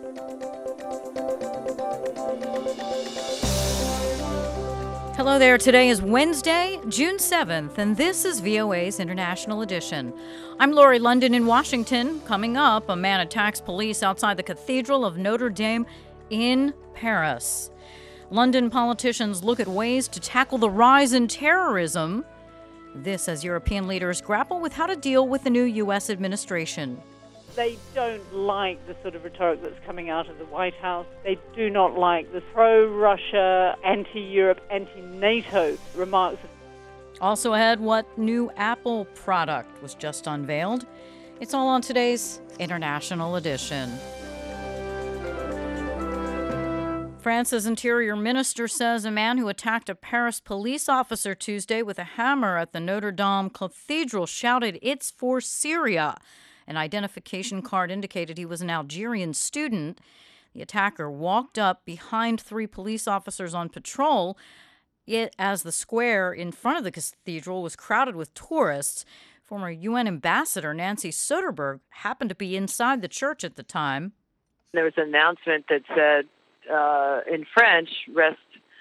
Hello there. Today is Wednesday, June 7th, and this is VOA's International Edition. I'm Lori London in Washington. Coming up, a man attacks police outside the Cathedral of Notre Dame in Paris. London politicians look at ways to tackle the rise in terrorism. This as European leaders grapple with how to deal with the new U.S. administration. They don't like the sort of rhetoric that's coming out of the White House. They do not like the pro-Russia, anti-Europe, anti-NATO remarks. Also ahead, what new Apple product was just unveiled? It's all on today's International Edition. France's interior minister says a man who attacked a Paris police officer Tuesday with a hammer at the Notre Dame Cathedral shouted, "It's for Syria." An identification card indicated he was an Algerian student. The attacker walked up behind 3 police officers on patrol. As the square in front of the cathedral was crowded with tourists, former UN Ambassador Nancy Soderberg happened to be inside the church at the time. There was an announcement that said, in French, rest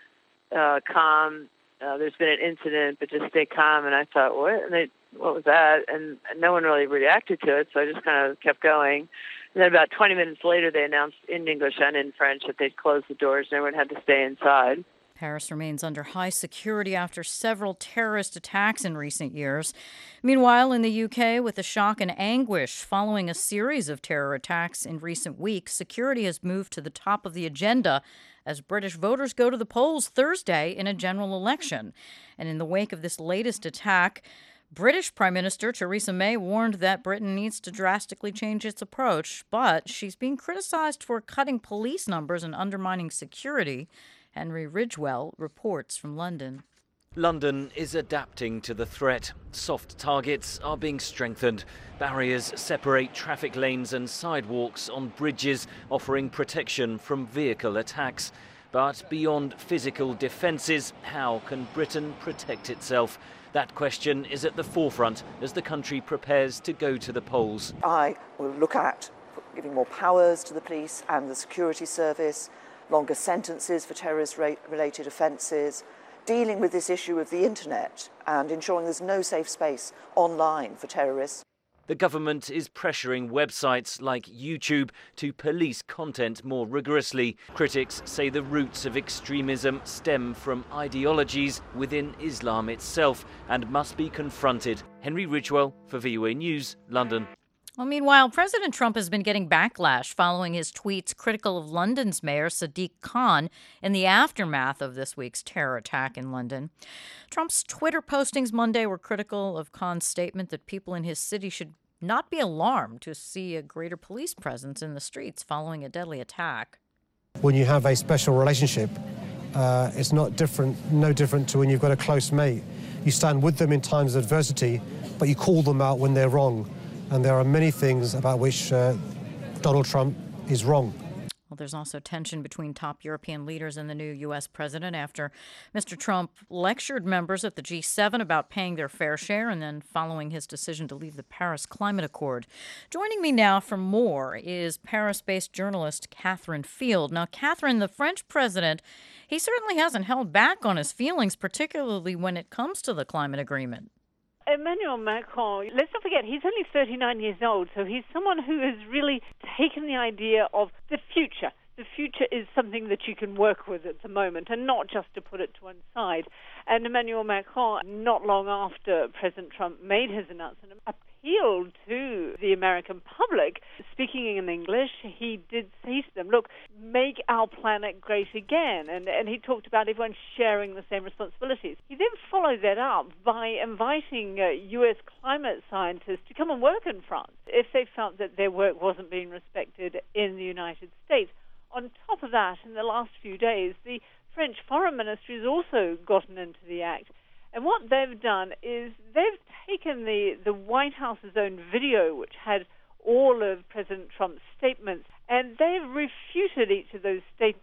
calm. There's been an incident, but just stay calm. And I thought, what was that? And no one really reacted to it, so I just kind of kept going. And then about 20 minutes later, they announced in English and in French that they'd closed the doors and everyone had to stay inside. Paris remains under high security after several terrorist attacks in recent years. Meanwhile, in the UK, with the shock and anguish following a series of terror attacks in recent weeks, security has moved to the top of the agenda as British voters go to the polls Thursday in a general election. And in the wake of this latest attack, British Prime Minister Theresa May warned that Britain needs to drastically change its approach, but she's being criticized for cutting police numbers and undermining security. Henry Ridgwell reports from London. London is adapting to the threat. Soft targets are being strengthened. Barriers separate traffic lanes and sidewalks on bridges, offering protection from vehicle attacks. But beyond physical defences, how can Britain protect itself? That question is at the forefront as the country prepares to go to the polls. I will look at giving more powers to the police and the security service, longer sentences for terrorist-related offences, dealing with this issue of the internet and ensuring there's no safe space online for terrorists. The government is pressuring websites like YouTube to police content more rigorously. Critics say the roots of extremism stem from ideologies within Islam itself and must be confronted. Henry Ridgwell for VOA News, London. Well, meanwhile, President Trump has been getting backlash following his tweets critical of London's mayor, Sadiq Khan, in the aftermath of this week's terror attack in London. Trump's Twitter postings Monday were critical of Khan's statement that people in his city should not be alarmed to see a greater police presence in the streets following a deadly attack. When you have a special relationship, it's no different to when you've got a close mate. You stand with them in times of adversity, but you call them out when they're wrong. And there are many things about which Donald Trump is wrong. Well, there's also tension between top European leaders and the new U.S. president after Mr. Trump lectured members at the G7 about paying their fair share and then following his decision to leave the Paris Climate Accord. Joining me now for more is Paris-based journalist Catherine Field. Now, Catherine, the French president, he certainly hasn't held back on his feelings, particularly when it comes to the climate agreement. Emmanuel Macron, let's not forget, he's only 39 years old, so he's someone who has really taken the idea of the future. The future is something that you can work with at the moment, and not just to put it to one side. And Emmanuel Macron, not long after President Trump made his announcement, appealed to the American public. Speaking in English, he did say to them, look, make our planet great again. And he talked about everyone sharing the same responsibilities. He then followed that up by inviting U.S. climate scientists to come and work in France if they felt that their work wasn't being respected in the United States. On top of that, in the last few days, the French Foreign Ministry has also gotten into the act. And what they've done is they've taken the White House's own video, which had all of President Trump's statements, and they've refuted each of those statements,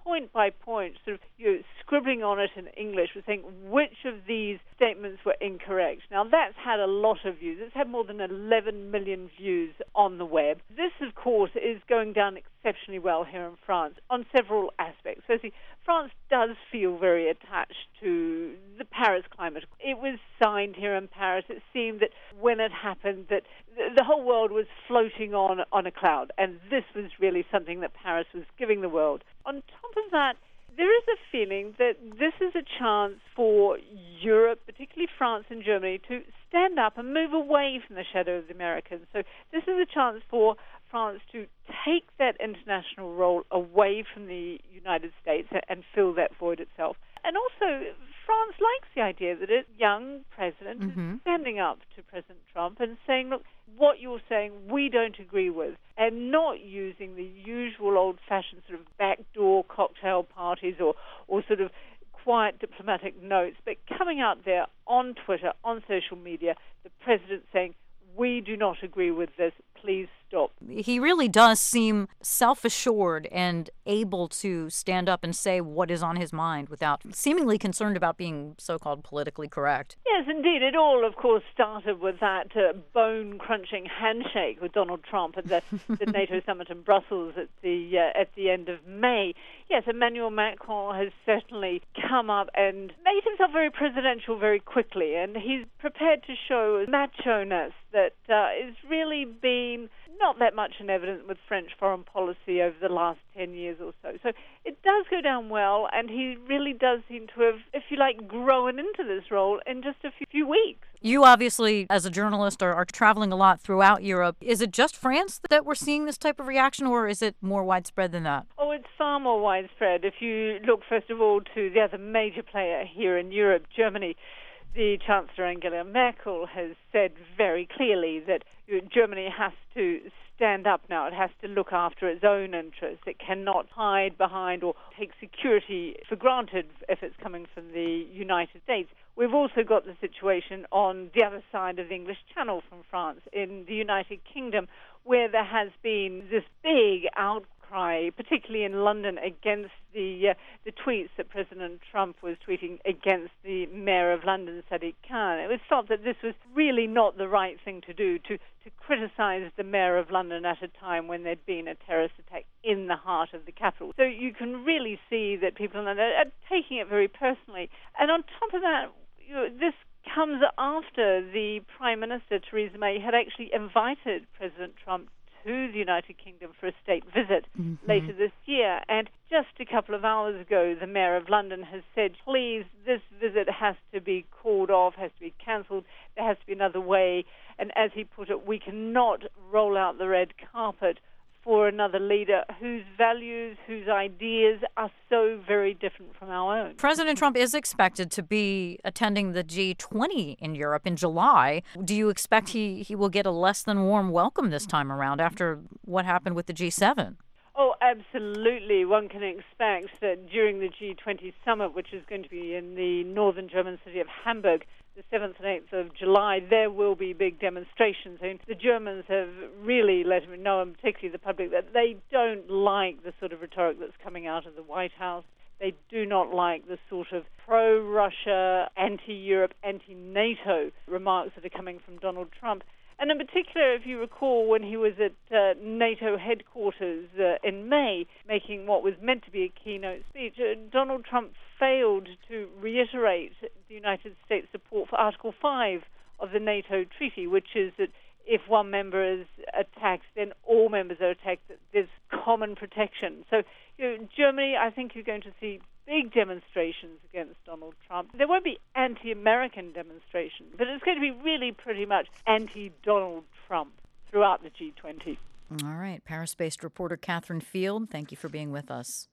point by point, sort of scribbling on it in English, was saying which of these statements were incorrect. Now, that's had a lot of views. It's had more than 11 million views on the web. This, of course, is going down exceptionally well here in France on several aspects. Firstly, France does feel very attached to the Paris climate. It was signed here in Paris. It seemed that when it happened that the whole world was floating on a cloud, and this was really something that Paris was giving the world. On top of that, there is a feeling that this is a chance for Europe, particularly France and Germany, to stand up and move away from the shadow of the Americans. So this is a chance for France to take that international role away from the United States and fill that void itself. And also, France likes the idea that a young president is standing up to President Trump and saying, look, what you're saying we don't agree with, and not using the usual old-fashioned sort of backdoor cocktail parties or sort of quiet diplomatic notes, but coming out there on Twitter, on social media, the president saying, we do not agree with this, please stop. He really does seem self-assured and able to stand up and say what is on his mind without seemingly concerned about being so-called politically correct. Yes, indeed. It all, of course, started with that bone-crunching handshake with Donald Trump at the NATO summit in Brussels at the end of May. Yes, Emmanuel Macron has certainly come up and made himself very presidential very quickly, and he's prepared to show macho-ness that is really been not that much in evidence with French foreign policy over the last 10 years or so. So it does go down well, and he really does seem to have, if you like, grown into this role in just a few weeks. You obviously, as a journalist, are traveling a lot throughout Europe. Is it just France that we're seeing this type of reaction, or is it more widespread than that? Oh, it's far more widespread. If you look, first of all, to the other major player here in Europe, Germany, the Chancellor Angela Merkel has said very clearly that Germany has to stand up now. It has to look after its own interests. It cannot hide behind or take security for granted if it's coming from the United States. We've also got the situation on the other side of the English Channel from France, in the United Kingdom, where there has been this big outcry, particularly in London, against the tweets that President Trump was tweeting against the Mayor of London, Sadiq Khan. It was thought that this was really not the right thing to do, to criticize the Mayor of London at a time when there'd been a terrorist attack in the heart of the capital. So you can really see that people in London are taking it very personally. And on top of that, this comes after the Prime Minister, Theresa May, had actually invited President Trump to the United Kingdom for a state visit later this year. And just a couple of hours ago, the Mayor of London has said, please, this visit has to be called off, has to be cancelled, there has to be another way. And as he put it, we cannot roll out the red carpet for another leader whose values, whose ideas are so very different from our own. President Trump is expected to be attending the G20 in Europe in July. Do you expect he will get a less than warm welcome this time around after what happened with the G7? Oh, absolutely. One can expect that during the G20 summit, which is going to be in the northern German city of Hamburg, the 7th and 8th of July, there will be big demonstrations. And the Germans have really let him know, and particularly the public, that they don't like the sort of rhetoric that's coming out of the White House. They do not like the sort of pro-Russia, anti-Europe, anti-NATO remarks that are coming from Donald Trump. And in particular, if you recall, when he was at NATO headquarters in May, making what was meant to be a keynote speech, Donald Trump failed to reiterate the United States support for Article 5 of the NATO treaty, which is that if one member is attacked, then all members are attacked. There's common protection. So Germany, I think you're going to see big demonstrations against Donald Trump. There won't be anti-American demonstrations, but it's going to be really pretty much anti-Donald Trump throughout the G20. All right. Paris-based reporter Catherine Field, thank you for being with us.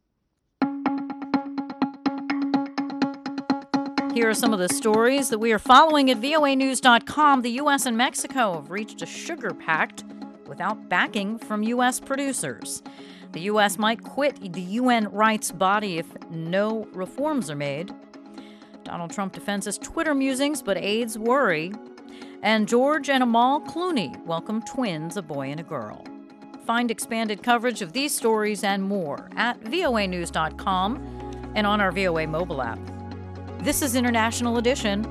Here are some of the stories that we are following at voanews.com. The U.S. and Mexico have reached a sugar pact without backing from U.S. producers. The U.S. might quit the UN rights body if no reforms are made. Donald Trump defends his Twitter musings, but aides worry. And George and Amal Clooney welcome twins, a boy and a girl. Find expanded coverage of these stories and more at voanews.com and on our VOA mobile app. This is International Edition.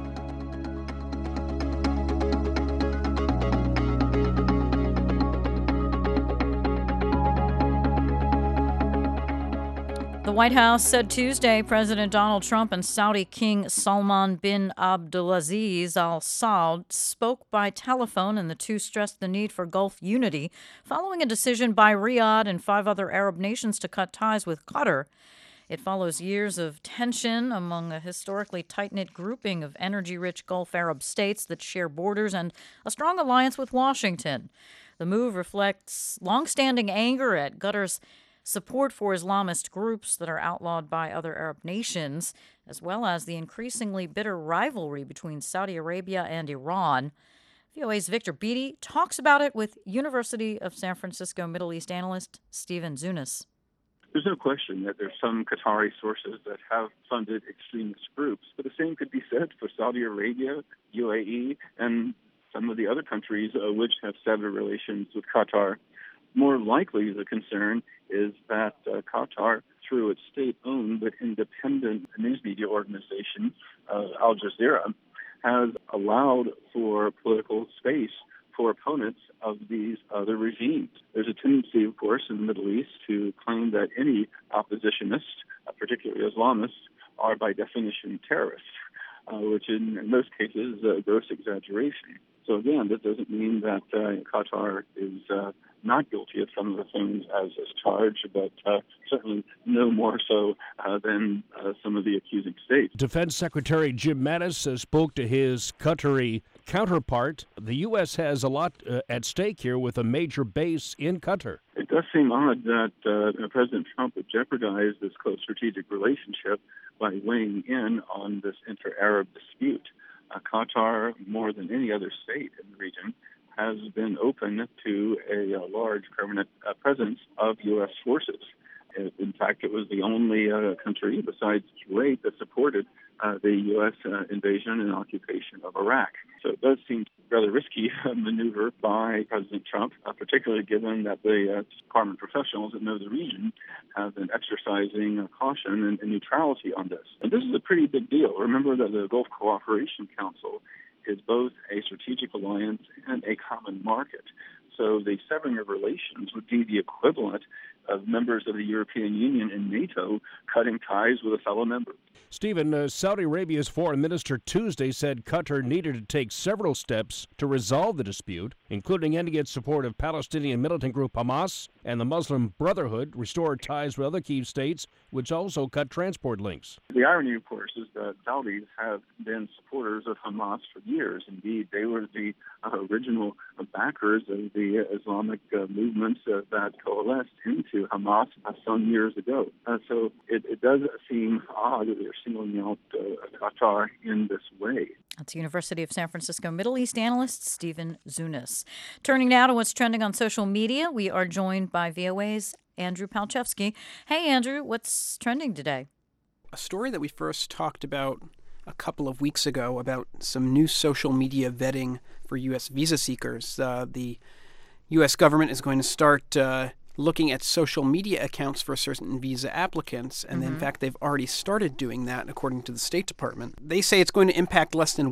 The White House said Tuesday President Donald Trump and Saudi King Salman bin Abdulaziz Al Saud spoke by telephone, and the two stressed the need for Gulf unity following a decision by Riyadh and 5 other Arab nations to cut ties with Qatar. It follows years of tension among a historically tight-knit grouping of energy-rich Gulf Arab states that share borders and a strong alliance with Washington. The move reflects long-standing anger at Qatar's support for Islamist groups that are outlawed by other Arab nations, as well as the increasingly bitter rivalry between Saudi Arabia and Iran. VOA's Victor Beatty talks about it with University of San Francisco Middle East analyst Stephen Zunis. There's no question that there's some Qatari sources that have funded extremist groups, but the same could be said for Saudi Arabia, UAE, and some of the other countries which have severed relations with Qatar. More likely, the concern is that Qatar, through its state-owned but independent news media organization, Al Jazeera, has allowed for political space for opponents of these other regimes. There's a tendency, of course, in the Middle East to claim that any oppositionists, particularly Islamists, are by definition terrorists, which in most cases is a gross exaggeration. So again, that doesn't mean that Qatar is not guilty of some of the things as charged, but certainly no more so than some of the accusing states. Defense Secretary Jim Mattis spoke to his Qatari counterpart. The U.S. has a lot at stake here with a major base in Qatar. It does seem odd that President Trump would jeopardize this close strategic relationship by weighing in on this inter-Arab dispute. Qatar, more than any other state in the region, has been open to a large permanent presence of U.S. forces. In fact, it was the only country besides Kuwait that supported the U.S. invasion and occupation of Iraq. So it does seem rather risky maneuver by President Trump, particularly given that the Department professionals that know the region have been exercising caution and neutrality on this. And this is a pretty big deal. Remember that the Gulf Cooperation Council is both a strategic alliance and a common market. So the severing of relations would be the equivalent of members of the European Union and NATO cutting ties with a fellow member. Stephen, Saudi Arabia's foreign minister Tuesday said Qatar needed to take several steps to resolve the dispute, including ending its support of Palestinian militant group Hamas and the Muslim Brotherhood, restore ties with other key states, which also cut transport links. The irony, of course, is that Saudis have been supporters of Hamas for years. Indeed, they were the original backers of the Islamic movements that coalesced into Hamas some years ago. So it does seem odd that they're singling out Qatar in this way. That's University of San Francisco Middle East analyst Stephen Zunis. Turning now to what's trending on social media, we are joined by VOA's Andrew Palchevsky. Hey, Andrew, what's trending today? A story that we first talked about a couple of weeks ago about some new social media vetting for U.S. visa seekers. The U.S. government is going to start looking at social media accounts for certain visa applicants, and in fact, they've already started doing that, according to the State Department. They say it's going to impact less than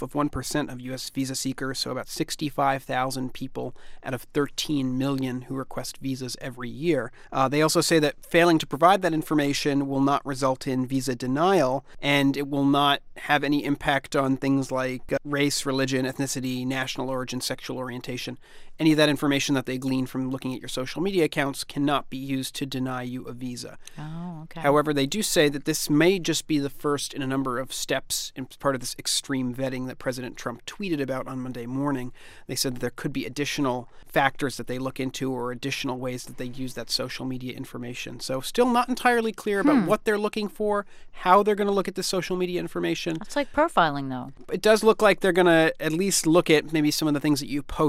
0.5% of U.S. visa seekers, so about 65,000 people out of 13 million who request visas every year. They also say that failing to provide that information will not result in visa denial, and it will not have any impact on things like race, religion, ethnicity, national origin, sexual orientation. Any of that information that they glean from looking at your social media accounts cannot be used to deny you a visa. Oh, okay. However, they do say that this may just be the first in a number of steps in part of this extreme vetting that President Trump tweeted about on Monday morning. They said that there could be additional factors that they look into or additional ways that they use that social media information. So still not entirely clear about what they're looking for, how they're going to look at the social media information. It's like profiling, though. It does look like they're going to at least look at maybe some of the things that you post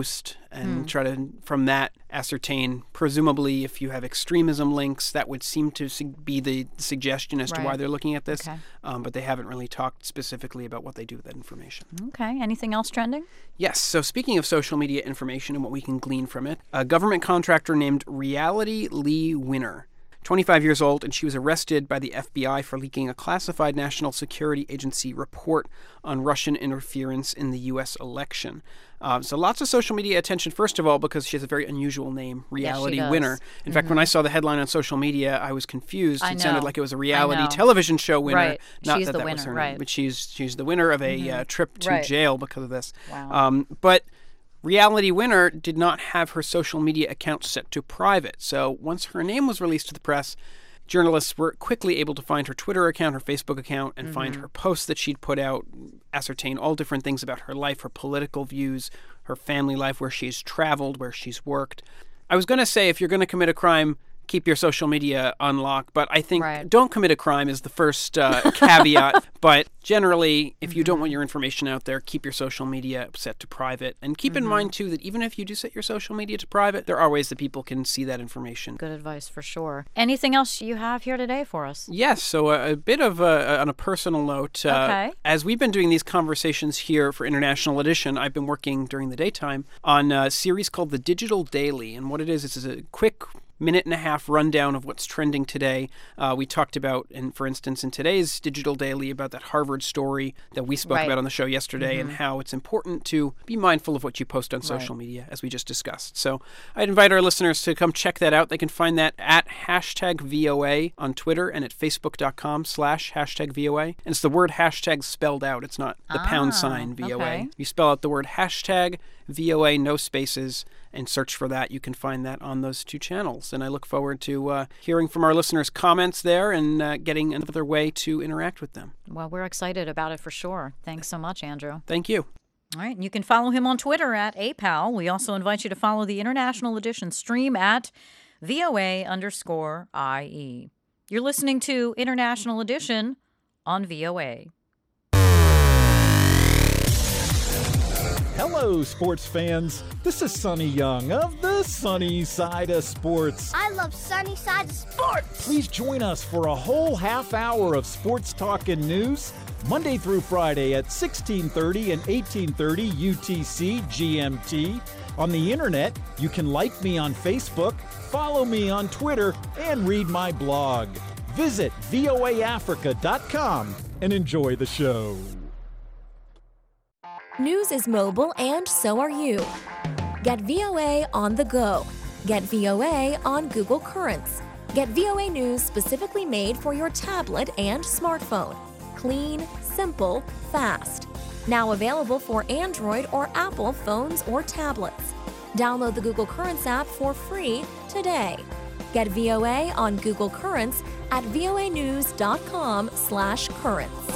and try to, from that, ascertain, presumably, if you have extremism links. That would seem to be the suggestion as to why they're looking at this. Okay. But they haven't really talked specifically about what they do with that information. Okay. Anything else trending? Yes. So speaking of social media information and what we can glean from it, a government contractor named Reality Lee Winner, 25 years old, and she was arrested by the FBI for leaking a classified National Security Agency report on Russian interference in the U.S. election. So lots of social media attention, first of all, because she has a very unusual name, Reality Winner. In fact, when I saw the headline on social media, I was confused. It sounded like it was a reality television show winner. Right. Not she's that the that winner, was her right. name, but she's the winner of a trip to jail because of this. Wow. But Reality Winner did not have her social media account set to private. So once her name was released to the press, journalists were quickly able to find her Twitter account, her Facebook account, and find her posts that she'd put out, ascertain all different things about her life, her political views, her family life, where she's traveled, where she's worked. I was going to say, if you're going to commit a crime, keep your social media unlocked, but I think don't commit a crime is the first caveat. But generally, if you don't want your information out there, keep your social media set to private. And keep in mind, too, that even if you do set your social media to private, there are ways that people can see that information. Good advice for sure. Anything else you have here today for us? Yes, so a bit of on a personal note. As we've been doing these conversations here for International Edition, I've been working during the daytime on a series called The Digital Daily. And what it is a quick minute-and-a-half rundown of what's trending today. We talked about, and for instance, in today's Digital Daily, about that Harvard story that we spoke about on the show yesterday, and how it's important to be mindful of what you post on social media, as we just discussed. So I'd invite our listeners to come check that out. They can find that at #VOA on Twitter and at facebook.com/#VOA. And it's the word hashtag spelled out. It's not the pound sign VOA. Okay. You spell out the word hashtag VOA, no spaces, and search for that. You can find that on those two channels. And I look forward to hearing from our listeners' comments there and getting another way to interact with them. Well, we're excited about it for sure. Thanks so much, Andrew. Thank you. All right. And you can follow him on Twitter at APAL. We also invite you to follow the International Edition stream at VOA_IE. You're listening to International Edition on VOA. Hello, sports fans. This is Sonny Young of the Sunny Side of Sports. I love Sunny Side of Sports. Please join us for a whole half hour of sports talk and news, Monday through Friday at 1630 and 1830 UTC GMT. On the internet, you can like me on Facebook, follow me on Twitter, and read my blog. Visit voaafrica.com and enjoy the show. News is mobile, and so are you. Get VOA on the go. Get VOA on Google Currents. Get VOA News specifically made for your tablet and smartphone. Clean, simple, fast. Now available for Android or Apple phones or tablets. Download the Google Currents app for free today. Get VOA on Google Currents at voanews.com/currents.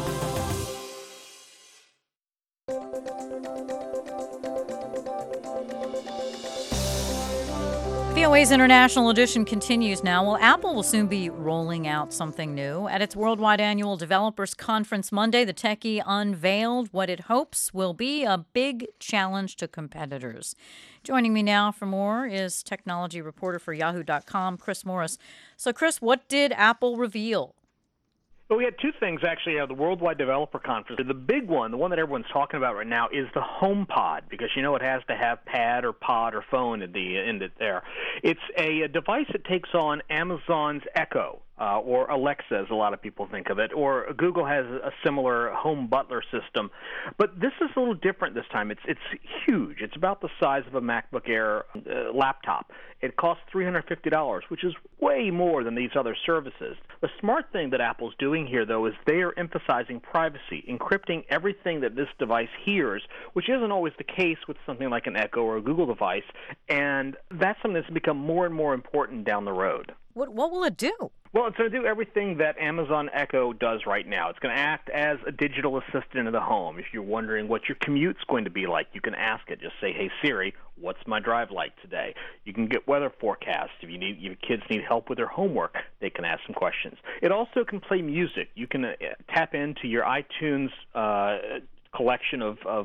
VOA's International Edition continues now. Well, Apple will soon be rolling out something new. At its Worldwide Annual Developers Conference Monday, the techie unveiled what it hopes will be a big challenge to competitors. Joining me now for more is technology reporter for Yahoo.com, Chris Morris. So, Chris, what did Apple reveal? Well, we had two things, actually, at the Worldwide Developer Conference. The big one, the one that everyone's talking about right now, is the HomePod, because you know it has to have pad or pod or phone at the end of there. It's a device that takes on Amazon's Echo, or Alexa, as a lot of people think of it, or Google has a similar home butler system. But this is a little different this time. It's huge. It's about the size of a MacBook Air laptop. It costs $350, which is way more than these other services. The smart thing that Apple's doing here, though, is they are emphasizing privacy, encrypting everything that this device hears, which isn't always the case with something like an Echo or a Google device, and that's something that's become more and more important down the road. What will it do? Well, it's going to do everything that Amazon Echo does right now. It's going to act as a digital assistant in the home. If you're wondering what your commute's going to be like, you can ask it. Just say, "Hey Siri, what's my drive like today?" You can get weather forecasts. If your kids need help with their homework, they can ask some questions. It also can play music. You can tap into your iTunes collection of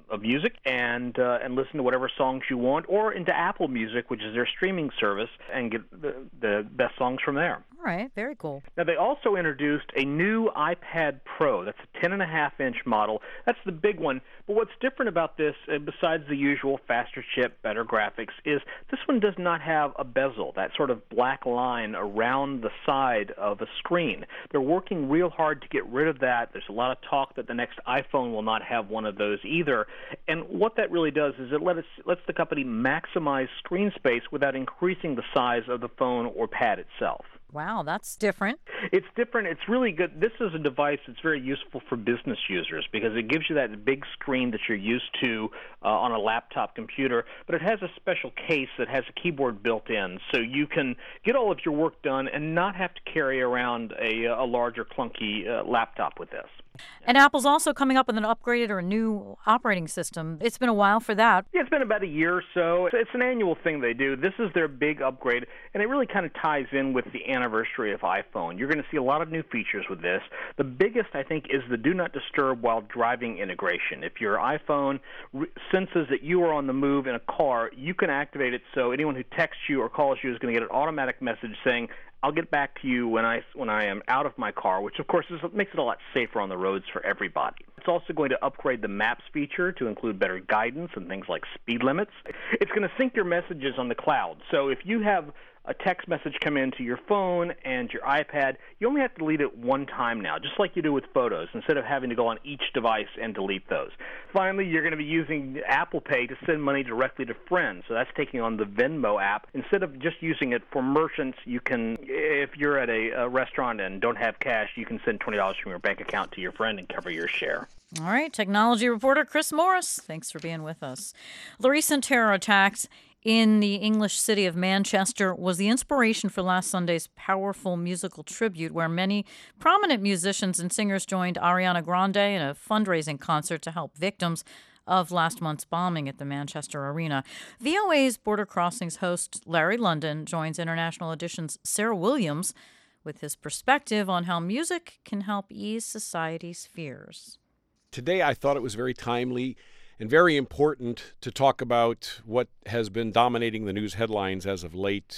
of music and listen to whatever songs you want, or into Apple Music, which is their streaming service, and get the best songs from there. All right, very cool. Now, they also introduced a new iPad Pro. That's a 10.5-inch model. That's the big one. But what's different about this, besides the usual faster chip, better graphics, is this one does not have a bezel, that sort of black line around the side of a screen. They're working real hard to get rid of that. There's a lot of talk that the next iPhone will not have one of those either. And what that really does is it lets the company maximize screen space without increasing the size of the phone or pad itself. Wow, that's different. It's different. It's really good. This is a device that's very useful for business users because it gives you that big screen that you're used to on a laptop computer, but it has a special case that has a keyboard built in, so you can get all of your work done and not have to carry around a larger, clunky laptop with this. And Apple's also coming up with an upgraded or a new operating system. It's been a while for that. Yeah, it's been about a year or so. It's an annual thing they do. This is their big upgrade, and it really kind of ties in with the anniversary of iPhone. You're going to see a lot of new features with this. The biggest, I think, is the Do Not Disturb while driving integration. If your iPhone senses that you are on the move in a car, you can activate it so anyone who texts you or calls you is going to get an automatic message saying, I'll get back to you when I am out of my car, which, of course, makes it a lot safer on the roads for everybody. It's also going to upgrade the Maps feature to include better guidance and things like speed limits. It's going to sync your messages on the cloud. So if you have a text message come into your phone and your iPad, you only have to delete it one time now, just like you do with photos, instead of having to go on each device and delete those. Finally, you're going to be using Apple Pay to send money directly to friends. So that's taking on the Venmo app. Instead of just using it for merchants, you can, if you're at a restaurant and don't have cash, you can send $20 from your bank account to your friend and cover your share. All right, technology reporter Chris Morris, thanks for being with us. The recent terror attacks in the English city of Manchester was the inspiration for last Sunday's powerful musical tribute, where many prominent musicians and singers joined Ariana Grande in a fundraising concert to help victims of last month's bombing at the Manchester Arena. VOA's Border Crossings host Larry London joins International Edition's Sarah Williams with his perspective on how music can help ease society's fears. Today I thought it was very timely and very important to talk about what has been dominating the news headlines as of late.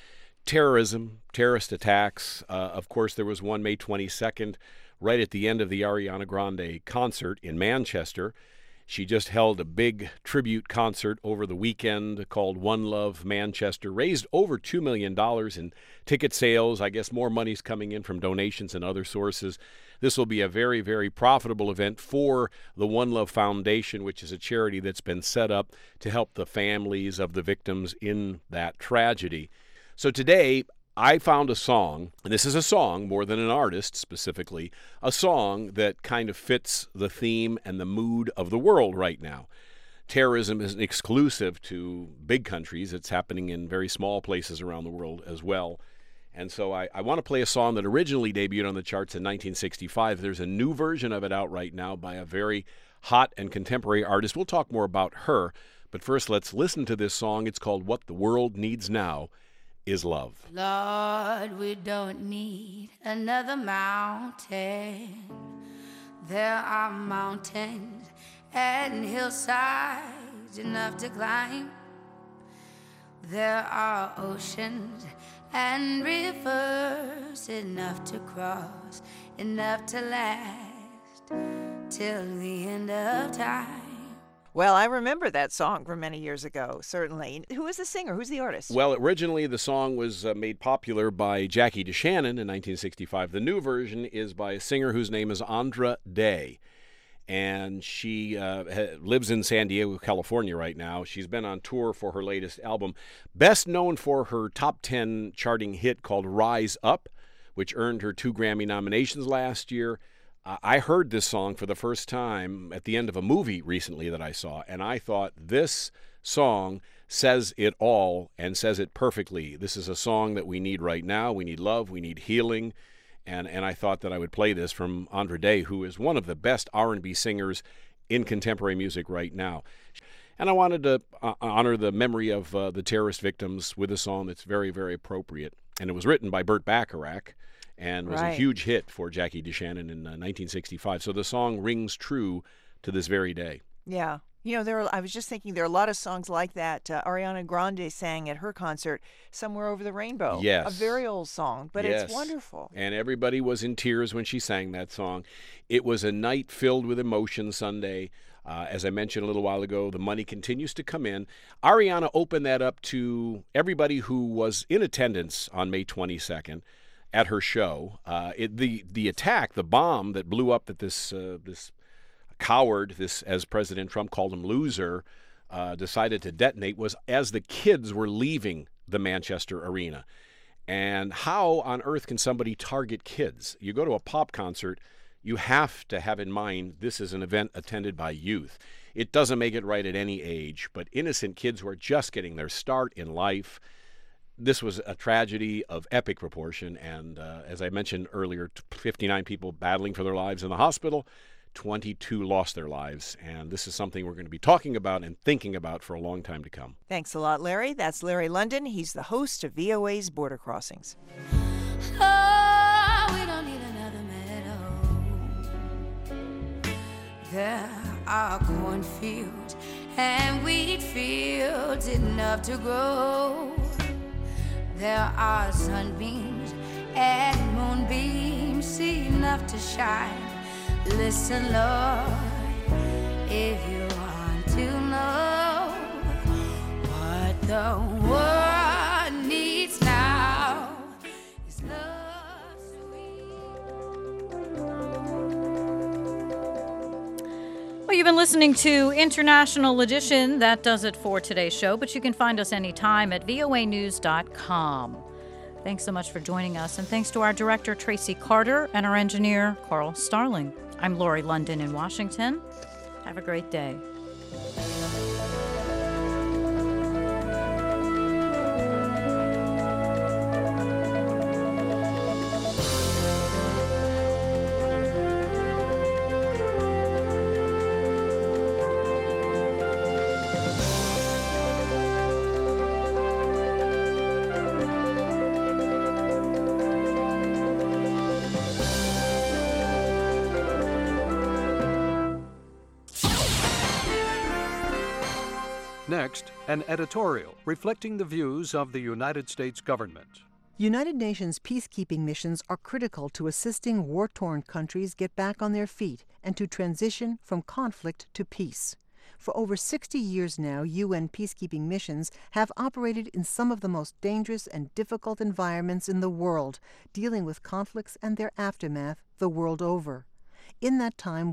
Terrorism, terrorist attacks. Of course, there was one May 22nd, right at the end of the Ariana Grande concert in Manchester. She just held a big tribute concert over the weekend called One Love Manchester, raised over $2 million in ticket sales. I guess more money's coming in from donations and other sources. This will be a very, very profitable event for the One Love Foundation, which is a charity that's been set up to help the families of the victims in that tragedy. So today, I found a song, and this is a song more than an artist specifically, a song that kind of fits the theme and the mood of the world right now. Terrorism isn't exclusive to big countries. It's happening in very small places around the world as well. And so I want to play a song that originally debuted on the charts in 1965. There's a new version of it out right now by a very hot and contemporary artist. We'll talk more about her. But first, let's listen to this song. It's called What the World Needs Now Is Love. Lord, we don't need another mountain. There are mountains and hillsides enough to climb. There are oceans and rivers enough to cross, enough to last till the end of time. Well, I remember that song from many years ago, certainly. Who is the singer? Who's the artist? Well, originally the song was made popular by Jackie DeShannon in 1965. The new version is by a singer whose name is Andra Day. And she lives in San Diego, California right now. She's been on tour for her latest album, best known for her top 10 charting hit called Rise Up, which earned her 2 Grammy nominations last year. I heard this song for the first time at the end of a movie recently that I saw, and I thought this song says it all and says it perfectly. This is a song that we need right now. We need love. We need healing. And I thought that I would play this from Andra Day, who is one of the best R&B singers in contemporary music right now. And I wanted to honor the memory of the terrorist victims with a song that's very, very appropriate. And it was written by Burt Bacharach and was a huge hit for Jackie DeShannon in 1965. So the song rings true to this very day. Yeah. You know, I was just thinking there are a lot of songs like that. Ariana Grande sang at her concert, Somewhere Over the Rainbow. Yes. A very old song, but Yes. it's wonderful. And everybody was in tears when she sang that song. It was a night filled with emotion Sunday. As I mentioned a little while ago, the money continues to come in. Ariana opened that up to everybody who was in attendance on May 22nd at her show. The attack, the bomb that blew up at this coward, this, as President Trump called him, loser, decided to detonate, was as the kids were leaving the Manchester Arena. And how on earth can somebody target kids? You go to a pop concert, you have to have in mind this is an event attended by youth. It doesn't make it right at any age, but innocent kids who are just getting their start in life. This was a tragedy of epic proportion, and as I mentioned earlier, 59 people battling for their lives in the hospital. 22 lost their lives, and this is something we're going to be talking about and thinking about for a long time to come. Thanks a lot, Larry. That's Larry London. He's the host of VOA's Border Crossings. Oh, we don't need another meadow. There are cornfields and wheat fields enough to grow. There are sunbeams and moonbeams enough to shine. Listen, Lord, if you want to know what the world needs now is love, Well, you've been listening to International Edition. That does it for today's show, but you can find us anytime at voanews.com. Thanks so much for joining us, and thanks to our director, Tracy Carter, and our engineer, Carl Starling. I'm Lori London in Washington. Have a great day. Next, an editorial reflecting the views of the United States government. United Nations peacekeeping missions are critical to assisting war-torn countries get back on their feet and to transition from conflict to peace. For over 60 years now, UN peacekeeping missions have operated in some of the most dangerous and difficult environments in the world, dealing with conflicts and their aftermath the world over. In that time,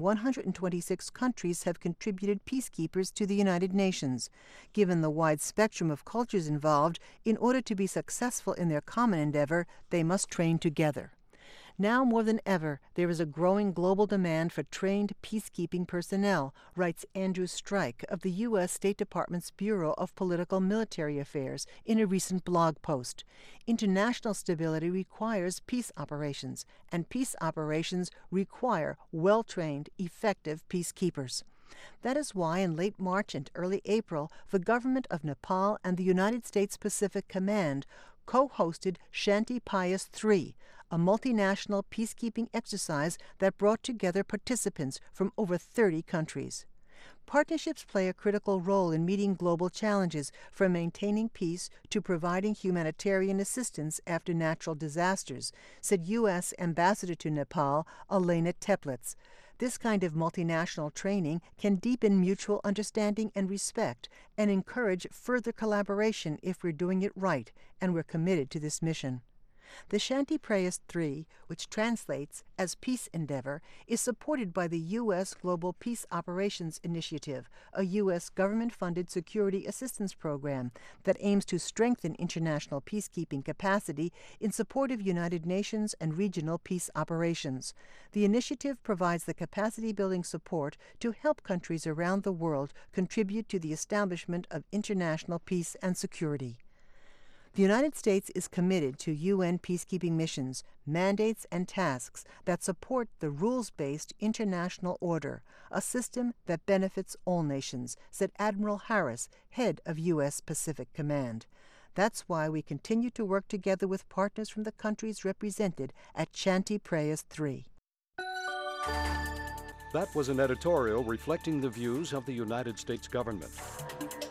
126 countries have contributed peacekeepers to the United Nations. Given the wide spectrum of cultures involved, in order to be successful in their common endeavor, they must train together. Now more than ever, there is a growing global demand for trained peacekeeping personnel, writes Andrew Strike of the U.S. State Department's Bureau of Political Military Affairs in a recent blog post. International stability requires peace operations, and peace operations require well-trained, effective peacekeepers. That is why in late March and early April, the government of Nepal and the United States Pacific Command co-hosted Shanti Prayas 3, a multinational peacekeeping exercise that brought together participants from over 30 countries. Partnerships play a critical role in meeting global challenges, from maintaining peace to providing humanitarian assistance after natural disasters, said U.S. Ambassador to Nepal, Elena Teplitz. This kind of multinational training can deepen mutual understanding and respect and encourage further collaboration if we're doing it right, and we're committed to this mission. The Shanti Prayas 3, which translates as Peace Endeavor, is supported by the U.S. Global Peace Operations Initiative, a U.S. government-funded security assistance program that aims to strengthen international peacekeeping capacity in support of United Nations and regional peace operations. The initiative provides the capacity-building support to help countries around the world contribute to the establishment of international peace and security. The United States is committed to UN peacekeeping missions, mandates, and tasks that support the rules-based international order, a system that benefits all nations, said Admiral Harris, head of U.S. Pacific Command. That's why we continue to work together with partners from the countries represented at Shanti Prayas 3. That was an editorial reflecting the views of the United States government.